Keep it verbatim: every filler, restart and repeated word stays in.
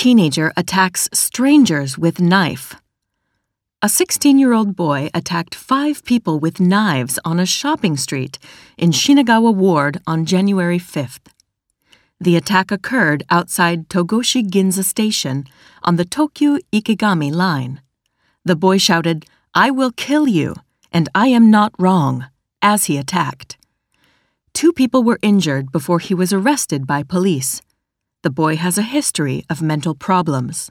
teenager attacks strangers with knife. A sixteen-year-old boy attacked five people with knives on a shopping street in Shinagawa Ward on January fifth. The attack occurred outside Togoshi Ginza Station on the Tokyu Ikegami line. The boy shouted, "I will kill you, and I am not wrong," as he attacked. Two people were injured before he was arrested by police. The boy has a history of mental problems.